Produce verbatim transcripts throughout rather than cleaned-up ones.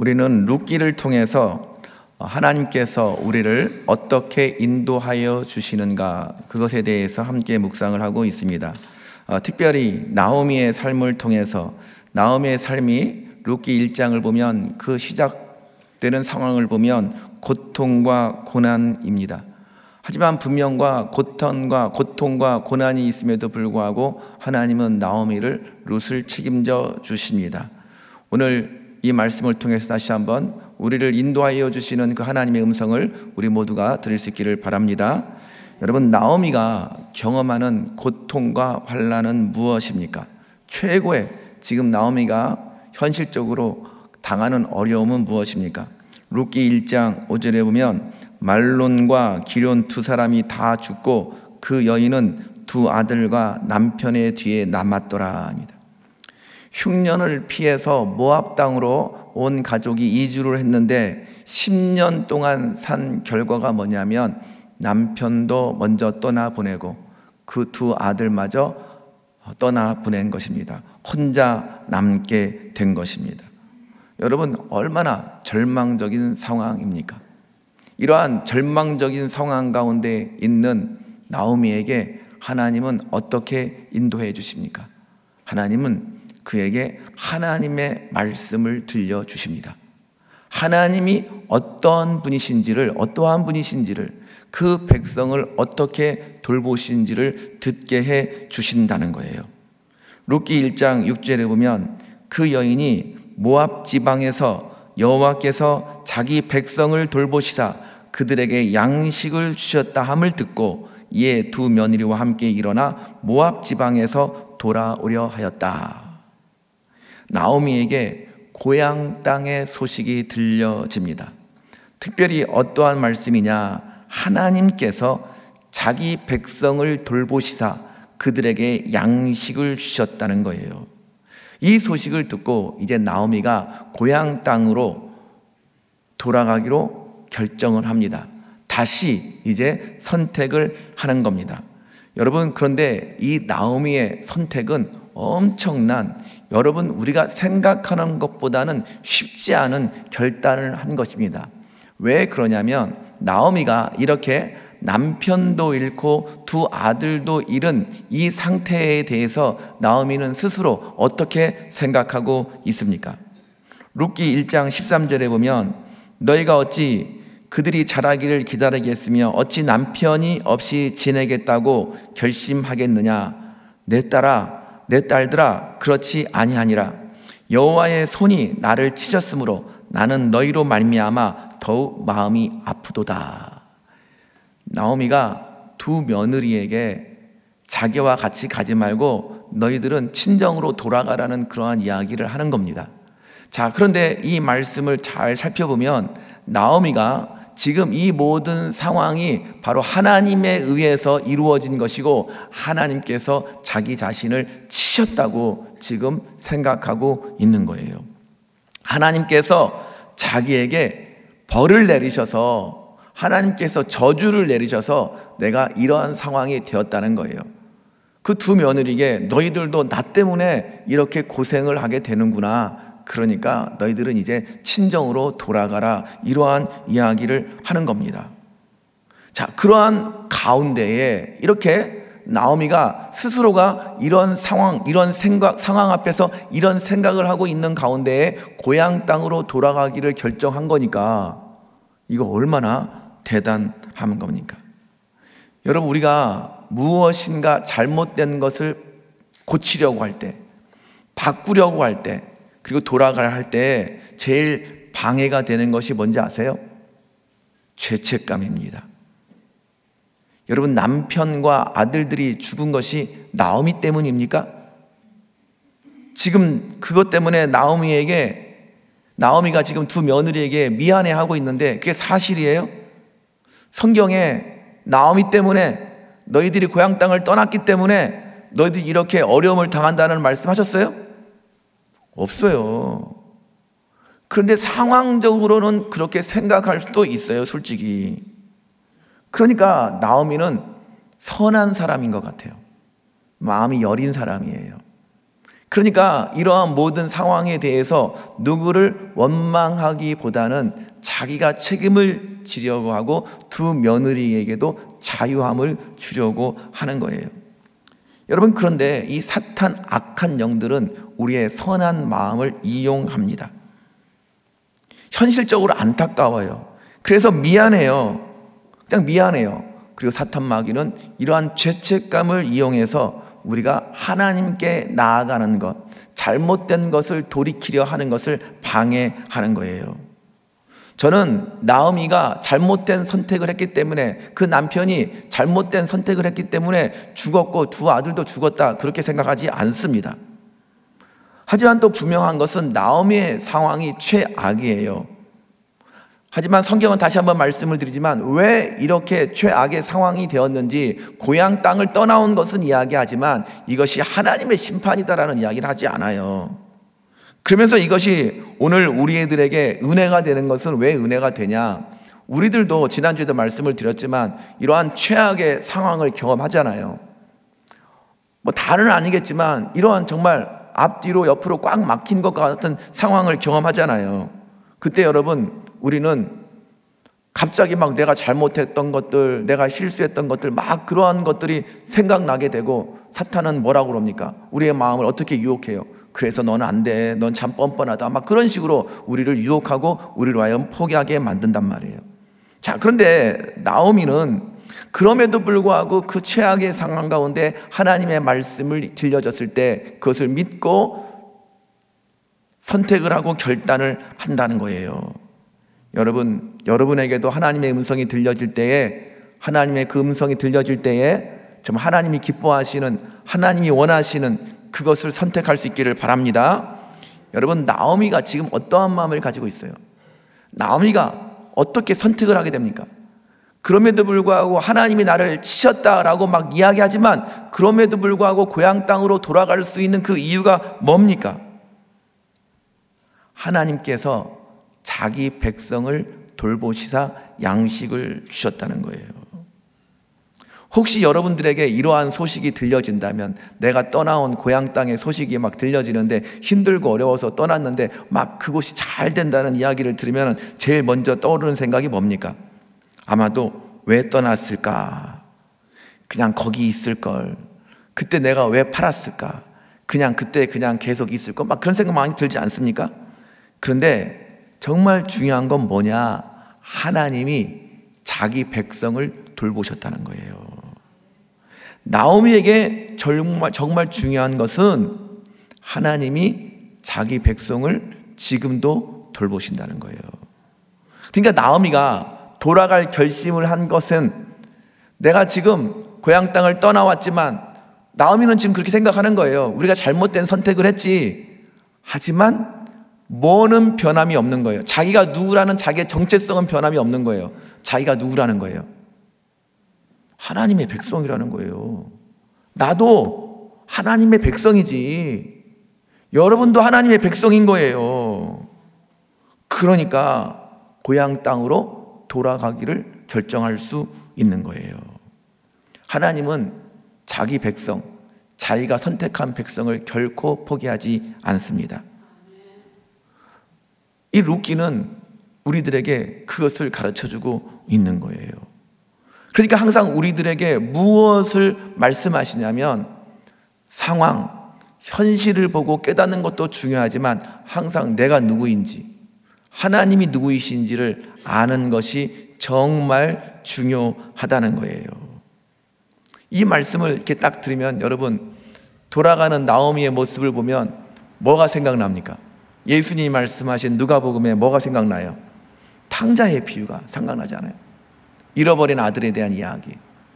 우리는 룻기를 통해서 하나님께서 우리를 어떻게 인도하여 주시는가, 그것에 대해서 함께 묵상을 하고 있습니다. 특별히 나오미의 삶을 통해서, 나오미의 삶이 룻기 일 장을 보면 그 시작되는 상황을 보면 고통과 고난입니다. 하지만 분명과 고통과 고통과 고난이 있음에도 불구하고 하나님은 나오미를 룻을 책임져 주십니다. 오늘 이 말씀을 통해서 다시 한번 우리를 인도하여 주시는 그 하나님의 음성을 우리 모두가 들을 수 있기를 바랍니다. 여러분, 나오미가 경험하는 고통과 환난은 무엇입니까? 최고의, 지금 나오미가 현실적으로 당하는 어려움은 무엇입니까? 룻기 일 장 오 절에 보면 말론과 기럨 두 사람이 다 죽고 그 여인은 두 아들과 남편의 뒤에 남았더라 합니다. 흉년을 피해서 모압 땅으로 온 가족이 이주를 했는데 십 년 동안 산 결과가 뭐냐면 남편도 먼저 떠나보내고 그 두 아들마저 떠나보낸 것입니다. 혼자 남게 된 것입니다. 여러분, 얼마나 절망적인 상황입니까? 이러한 절망적인 상황 가운데 있는 나오미에게 하나님은 어떻게 인도해 주십니까? 하나님은 그에게 하나님의 말씀을 들려주십니다. 하나님이 어떤 분이신지를, 어떠한 분이신지를, 그 백성을 어떻게 돌보신지를 듣게 해 주신다는 거예요. 룻기 일 장 육 절에 보면 그 여인이 모압 지방에서 여호와께서 자기 백성을 돌보시사 그들에게 양식을 주셨다 함을 듣고 이에 두 며느리와 함께 일어나 모압 지방에서 돌아오려 하였다. 나오미에게 고향 땅의 소식이 들려집니다. 특별히 어떠한 말씀이냐? 하나님께서 자기 백성을 돌보시사 그들에게 양식을 주셨다는 거예요. 이 소식을 듣고 이제 나오미가 고향 땅으로 돌아가기로 결정을 합니다. 다시 이제 선택을 하는 겁니다. 여러분, 그런데 이 나오미의 선택은 엄청난, 여러분 우리가 생각하는 것보다는 쉽지 않은 결단을 한 것입니다. 왜 그러냐면 나오미가 이렇게 남편도 잃고 두 아들도 잃은 이 상태에 대해서 나오미는 스스로 어떻게 생각하고 있습니까? 룻기 일 장 십삼 절에 보면 너희가 어찌 그들이 자라기를 기다리겠으며 어찌 남편이 없이 지내겠다고 결심하겠느냐? 내 딸아, 내 딸들아, 그렇지 아니하니라. 여호와의 손이 나를 치셨으므로 나는 너희로 말미암아 더욱 마음이 아프도다. 나오미가 두 며느리에게 자기와 같이 가지 말고 너희들은 친정으로 돌아가라는 그러한 이야기를 하는 겁니다. 자, 그런데 이 말씀을 잘 살펴보면 나오미가 지금 이 모든 상황이 바로 하나님에 의해서 이루어진 것이고 하나님께서 자기 자신을 치셨다고 지금 생각하고 있는 거예요. 하나님께서 자기에게 벌을 내리셔서, 하나님께서 저주를 내리셔서 내가 이러한 상황이 되었다는 거예요. 그 두 며느리에게 너희들도 나 때문에 이렇게 고생을 하게 되는구나, 그러니까 너희들은 이제 친정으로 돌아가라, 이러한 이야기를 하는 겁니다. 자, 그러한 가운데에 이렇게 나오미가 스스로가 이런 상황, 이런 생각, 상황 앞에서 이런 생각을 하고 있는 가운데에 고향 땅으로 돌아가기를 결정한 거니까 이거 얼마나 대단한 겁니까? 여러분, 우리가 무엇인가 잘못된 것을 고치려고 할 때, 바꾸려고 할 때, 그리고 돌아가야 할 때 제일 방해가 되는 것이 뭔지 아세요? 죄책감입니다. 여러분, 남편과 아들들이 죽은 것이 나오미 때문입니까? 지금 그것 때문에 나오미에게, 나오미가 지금 두 며느리에게 미안해하고 있는데 그게 사실이에요? 성경에 나오미 때문에, 너희들이 고향 땅을 떠났기 때문에 너희들이 이렇게 어려움을 당한다는 말씀하셨어요? 없어요. 그런데 상황적으로는 그렇게 생각할 수도 있어요, 솔직히. 그러니까 나오미는 선한 사람인 것 같아요. 마음이 여린 사람이에요. 그러니까 이러한 모든 상황에 대해서 누구를 원망하기보다는 자기가 책임을 지려고 하고 두 며느리에게도 자유함을 주려고 하는 거예요. 여러분, 그런데 이 사탄 악한 영들은 우리의 선한 마음을 이용합니다. 현실적으로 안타까워요. 그래서 미안해요. 그냥 미안해요. 그리고 사탄 마귀는 이러한 죄책감을 이용해서 우리가 하나님께 나아가는 것, 잘못된 것을 돌이키려 하는 것을 방해하는 거예요. 저는 나오미가 잘못된 선택을 했기 때문에, 그 남편이 잘못된 선택을 했기 때문에 죽었고 두 아들도 죽었다, 그렇게 생각하지 않습니다. 하지만 또 분명한 것은 나오미의 상황이 최악이에요. 하지만 성경은 다시 한번 말씀을 드리지만 왜 이렇게 최악의 상황이 되었는지, 고향 땅을 떠나온 것은 이야기하지만 이것이 하나님의 심판이다라는 이야기를 하지 않아요. 그러면서 이것이 오늘 우리들에게 은혜가 되는 것은 왜 은혜가 되냐? 우리들도 지난주에도 말씀을 드렸지만 이러한 최악의 상황을 경험하잖아요. 뭐 다는 아니겠지만 이러한 정말 앞뒤로 옆으로 꽉 막힌 것 같은 상황을 경험하잖아요. 그때 여러분, 우리는 갑자기 막 내가 잘못했던 것들, 내가 실수했던 것들, 막 그러한 것들이 생각나게 되고, 사탄은 뭐라고 그럽니까? 우리의 마음을 어떻게 유혹해요? 그래서 너는 안 돼, 넌 참 뻔뻔하다, 막 그런 식으로 우리를 유혹하고 우리를 하여금 포기하게 만든단 말이에요. 자, 그런데 나오미는 그럼에도 불구하고 그 최악의 상황 가운데 하나님의 말씀을 들려줬을 때 그것을 믿고 선택을 하고 결단을 한다는 거예요. 여러분, 여러분에게도 하나님의 음성이 들려질 때에, 하나님의 그 음성이 들려질 때에 좀 하나님이 기뻐하시는, 하나님이 원하시는 그것을 선택할 수 있기를 바랍니다. 여러분, 나오미가 지금 어떠한 마음을 가지고 있어요? 나오미가 어떻게 선택을 하게 됩니까? 그럼에도 불구하고 하나님이 나를 치셨다라고 막 이야기하지만 그럼에도 불구하고 고향 땅으로 돌아갈 수 있는 그 이유가 뭡니까? 하나님께서 자기 백성을 돌보시사 양식을 주셨다는 거예요. 혹시 여러분들에게 이러한 소식이 들려진다면, 내가 떠나온 고향 땅의 소식이 막 들려지는데 힘들고 어려워서 떠났는데 막 그곳이 잘 된다는 이야기를 들으면 제일 먼저 떠오르는 생각이 뭡니까? 아마도 왜 떠났을까? 그냥 거기 있을 걸. 그때 내가 왜 팔았을까? 그냥 그때 그냥 계속 있을 걸. 막 그런 생각 많이 들지 않습니까? 그런데 정말 중요한 건 뭐냐? 하나님이 자기 백성을 돌보셨다는 거예요. 나오미에게 정말, 정말 중요한 것은 하나님이 자기 백성을 지금도 돌보신다는 거예요. 그러니까 나오미가 돌아갈 결심을 한 것은, 내가 지금 고향 땅을 떠나왔지만, 나오미는 지금 그렇게 생각하는 거예요. 우리가 잘못된 선택을 했지. 하지만 뭐는 변함이 없는 거예요. 자기가 누구라는 자기의 정체성은 변함이 없는 거예요. 자기가 누구라는 거예요? 하나님의 백성이라는 거예요. 나도 하나님의 백성이지. 여러분도 하나님의 백성인 거예요. 그러니까 고향 땅으로 돌아가기를 결정할 수 있는 거예요. 하나님은 자기 백성, 자기가 선택한 백성을 결코 포기하지 않습니다. 이 룻기는 우리들에게 그것을 가르쳐주고 있는 거예요. 그러니까 항상 우리들에게 무엇을 말씀하시냐면, 상황, 현실을 보고 깨닫는 것도 중요하지만 항상 내가 누구인지, 하나님이 누구이신지를 아는 것이 정말 중요하다는 거예요. 이 말씀을 이렇게 딱 들으면 여러분, 돌아가는 나오미의 모습을 보면 뭐가 생각납니까? 예수님이 말씀하신 누가복음에 뭐가 생각나요? 탕자의 비유가 생각나지 않아요? 잃어버린 아들에 대한 이야기.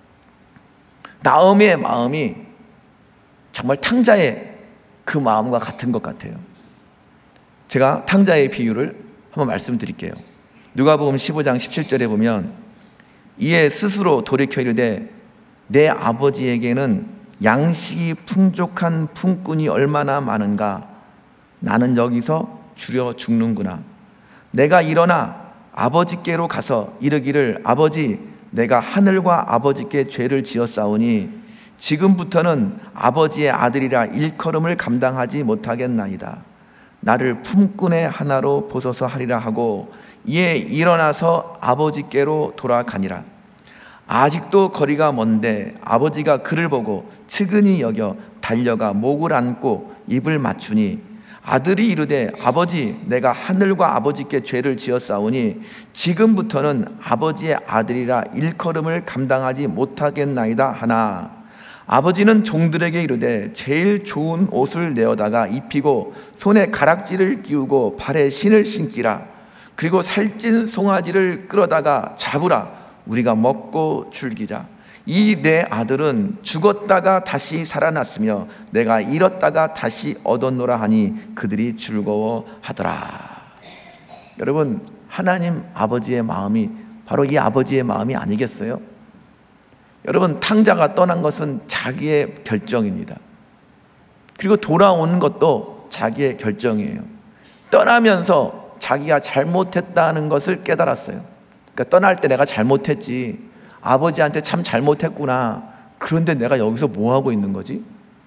나오미의 마음이 정말 탕자의 그 마음과 같은 것 같아요. 제가 탕자의 비유를 한번 말씀드릴게요. 누가복음 십오 장 십칠 절에 보면, 이에 스스로 돌이켜 이르되 내 아버지에게는 양식이 풍족한 품꾼이 얼마나 많은가. 나는 여기서 줄여 죽는구나. 내가 일어나 아버지께로 가서 이르기를, 아버지, 내가 하늘과 아버지께 죄를 지었사오니 지금부터는 아버지의 아들이라 일컬음을 감당하지 못하겠나이다. 나를 품꾼의 하나로 보소서 하리라 하고 이에 일어나서 아버지께로 돌아가니라. 아직도 거리가 먼데 아버지가 그를 보고 측은히 여겨 달려가 목을 안고 입을 맞추니 아들이 이르되 아버지 내가 하늘과 아버지께 죄를 지었사오니 지금부터는 아버지의 아들이라 일컬음을 감당하지 못하겠나이다 하나 아버지는 종들에게 이르되 제일 좋은 옷을 내어다가 입히고 손에 가락지를 끼우고 발에 신을 신기라. 그리고 살찐 송아지를 끌어다가 잡으라. 우리가 먹고 즐기자. 이 내 아들은 죽었다가 다시 살아났으며 내가 잃었다가 다시 얻었노라 하니 그들이 즐거워하더라. 여러분, 하나님 아버지의 마음이 바로 이 아버지의 마음이 아니겠어요? 여러분, 탕자가 떠난 것은 자기의 결정입니다. 그리고 돌아오는 것도 자기의 결정이에요. 떠나면서 자기가 잘못했다는 것을 깨달았어요. 그러니까 떠날 때 내가 잘못했지, 아버지한테 참 잘못했구나. 그런데 내가 여기서 뭐 하고 있는 거지?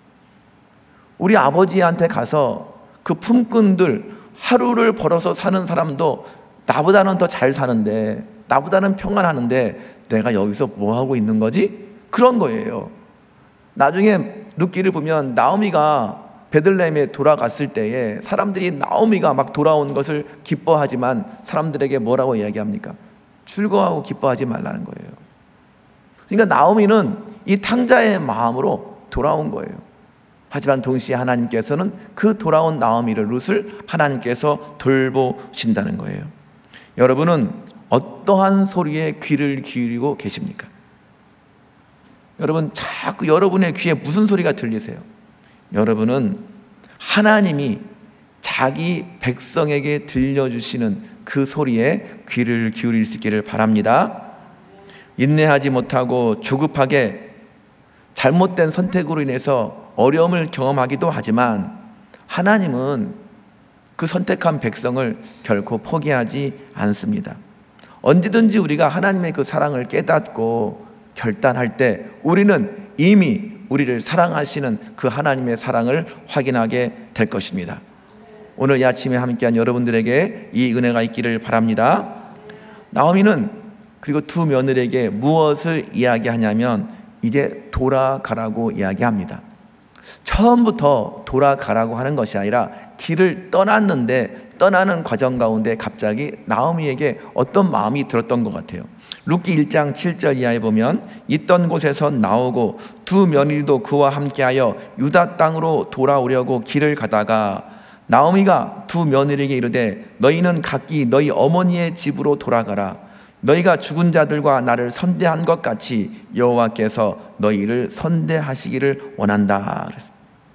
우리 아버지한테 가서 그 품꾼들 하루를 벌어서 사는 사람도 나보다는 더 잘 사는데, 나보다는 평안하는데 내가 여기서 뭐 하고 있는 거지? 그런 거예요. 나중에 룻기를 보면 나오미가 베들레헴에 돌아갔을 때에 사람들이 나오미가 막 돌아온 것을 기뻐하지만 사람들에게 뭐라고 이야기합니까? 즐거워하고 기뻐하지 말라는 거예요. 그러니까 나오미는 이 탕자의 마음으로 돌아온 거예요. 하지만 동시에 하나님께서는 그 돌아온 나오미를, 룻을 하나님께서 돌보신다는 거예요. 여러분은 어떠한 소리에 귀를 기울이고 계십니까? 여러분, 자꾸 여러분의 귀에 무슨 소리가 들리세요? 여러분은 하나님이 자기 백성에게 들려주시는 그 소리에 귀를 기울일 수 있기를 바랍니다. 인내하지 못하고 조급하게 잘못된 선택으로 인해서 어려움을 경험하기도 하지만 하나님은 그 선택한 백성을 결코 포기하지 않습니다. 언제든지 우리가 하나님의 그 사랑을 깨닫고 결단할 때 우리는 이미 우리를 사랑하시는 그 하나님의 사랑을 확인하게 될 것입니다. 오늘 이 아침에 함께한 여러분들에게 이 은혜가 있기를 바랍니다. 나오미는 그리고 두 며느리에게 무엇을 이야기하냐면 이제 돌아가라고 이야기합니다. 처음부터 돌아가라고 하는 것이 아니라 길을 떠났는데 떠나는 과정 가운데 갑자기 나오미에게 어떤 마음이 들었던 것 같아요. 룻기 일 장 칠 절 이하에 보면 있던 곳에서 나오고 두 며느리도 그와 함께하여 유다 땅으로 돌아오려고 길을 가다가 나오미가 두 며느리에게 이르되 너희는 각기 너희 어머니의 집으로 돌아가라. 너희가 죽은 자들과 나를 선대한 것 같이 여호와께서 너희를 선대하시기를 원한다. 그랬어요.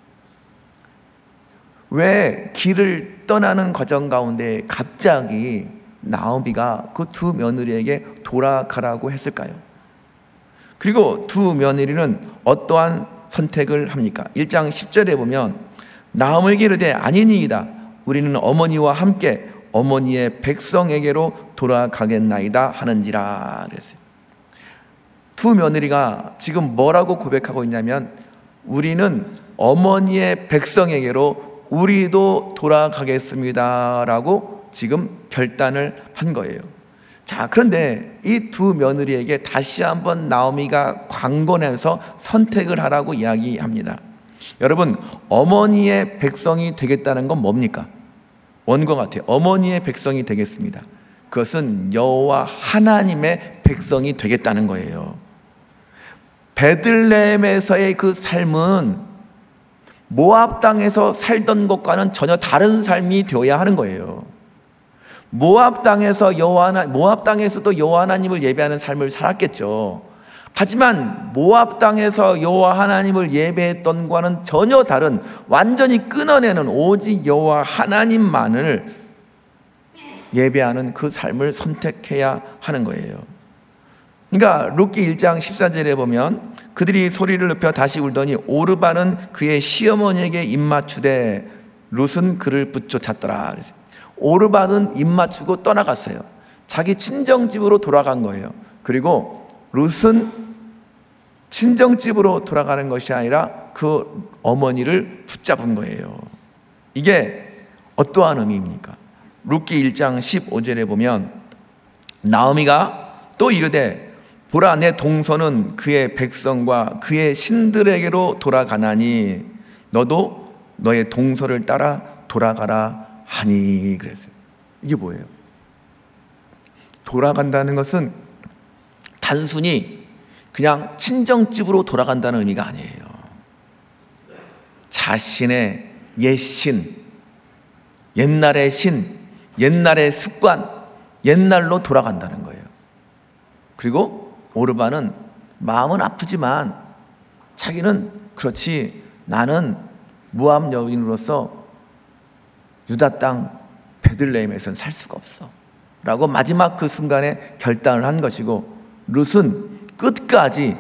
왜 길을 떠나는 과정 가운데 갑자기 나오미가 그 두 며느리에게 돌아가라고 했을까요? 그리고 두 며느리는 어떠한 선택을 합니까? 일 장 십 절에 보면 나오미에게 이르되 아니니이다. 우리는 어머니와 함께 어머니의 백성에게로 돌아가겠나이다 하는지라 그랬어요. 두 며느리가 지금 뭐라고 고백하고 있냐면 우리는 어머니의 백성에게로 우리도 돌아가겠습니다 라고 지금 결단을 한 거예요. 자, 그런데 이 두 며느리에게 다시 한번 나오미가 강권해서 선택을 하라고 이야기합니다. 여러분, 어머니의 백성이 되겠다는 건 뭡니까? 원과 같아요. 어머니의 백성이 되겠습니다. 그것은 여호와 하나님의 백성이 되겠다는 거예요. 베들레헴에서의 그 삶은 모압 땅에서 살던 것과는 전혀 다른 삶이 되어야 하는 거예요. 모압 땅에서 여호와 하나, 모압 땅에서도 여호와 하나님을 예배하는 삶을 살았겠죠. 하지만 모압 땅에서 여호와 하나님을 예배했던 것과는 전혀 다른 완전히 끊어내는 오직 여호와 하나님만을 예배하는 그 삶을 선택해야 하는 거예요. 그러니까 룻기 일 장 십사 절에 보면 그들이 소리를 높여 다시 울더니 오르바는 그의 시어머니에게 입맞추되 룻은 그를 붙쫓았더라. 그래서 오르바는 입맞추고 떠나갔어요. 자기 친정집으로 돌아간 거예요. 그리고 룻은 친정집으로 돌아가는 것이 아니라 그 어머니를 붙잡은 거예요. 이게 어떠한 의미입니까? 룻기 일 장 십오 절에 보면 나오미가 또 이르되 보라 내 동서는 그의 백성과 그의 신들에게로 돌아가나니 너도 너의 동서를 따라 돌아가라 하니 그랬어요. 이게 뭐예요? 돌아간다는 것은 단순히 그냥 친정집으로 돌아간다는 의미가 아니에요. 자신의 옛 신, 옛날의 신, 옛날의 습관, 옛날로 돌아간다는 거예요. 그리고 오르반은 마음은 아프지만 자기는 그렇지, 나는 모압 여인으로서 유다 땅 베들레헴에서는 살 수가 없어 라고 마지막 그 순간에 결단을 한 것이고, 룻은 끝까지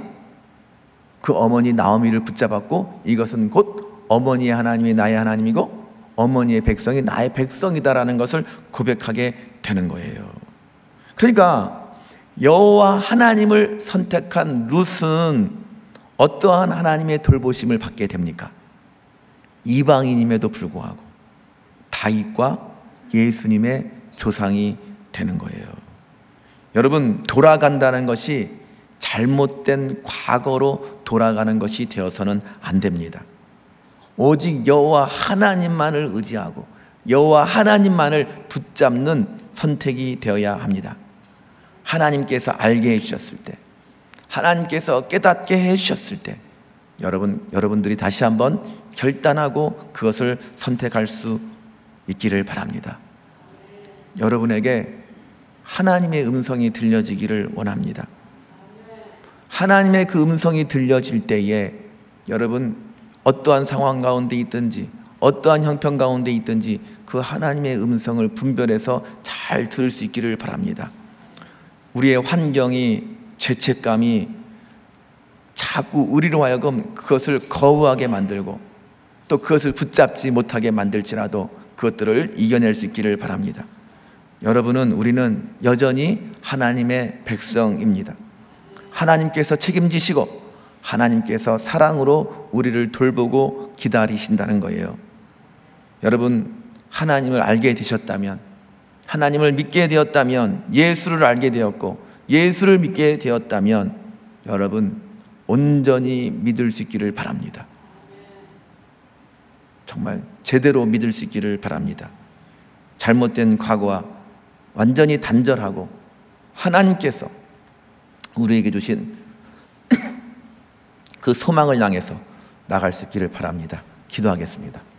그 어머니 나오미를 붙잡았고, 이것은 곧 어머니의 하나님이 나의 하나님이고 어머니의 백성이 나의 백성이다라는 것을 고백하게 되는 거예요. 그러니까 여호와 하나님을 선택한 룻은 어떠한 하나님의 돌보심을 받게 됩니까? 이방인임에도 불구하고 다윗과 예수님의 조상이 되는 거예요. 여러분, 돌아간다는 것이 잘못된 과거로 돌아가는 것이 되어서는 안 됩니다. 오직 여호와 하나님만을 의지하고 여호와 하나님만을 붙잡는 선택이 되어야 합니다. 하나님께서 알게 해주셨을 때, 하나님께서 깨닫게 해주셨을 때, 여러분, 여러분들이 다시 한번 결단하고 그것을 선택할 수 있기를 바랍니다. 여러분에게 하나님의 음성이 들려지기를 원합니다. 하나님의 그 음성이 들려질 때에 여러분, 어떠한 상황 가운데 있든지 어떠한 형편 가운데 있든지 그 하나님의 음성을 분별해서 잘 들을 수 있기를 바랍니다. 우리의 환경이, 죄책감이 자꾸 우리로 하여금 그것을 거부하게 만들고 또 그것을 붙잡지 못하게 만들지라도 그것들을 이겨낼 수 있기를 바랍니다. 여러분은, 우리는 여전히 하나님의 백성입니다. 하나님께서 책임지시고 하나님께서 사랑으로 우리를 돌보고 기다리신다는 거예요. 여러분, 하나님을 알게 되셨다면, 하나님을 믿게 되었다면, 예수를 알게 되었고 예수를 믿게 되었다면 여러분, 온전히 믿을 수 있기를 바랍니다. 정말 제대로 믿을 수 있기를 바랍니다. 잘못된 과거와 완전히 단절하고 하나님께서 우리에게 주신 그 소망을 향해서 나갈 수 있기를 바랍니다. 기도하겠습니다.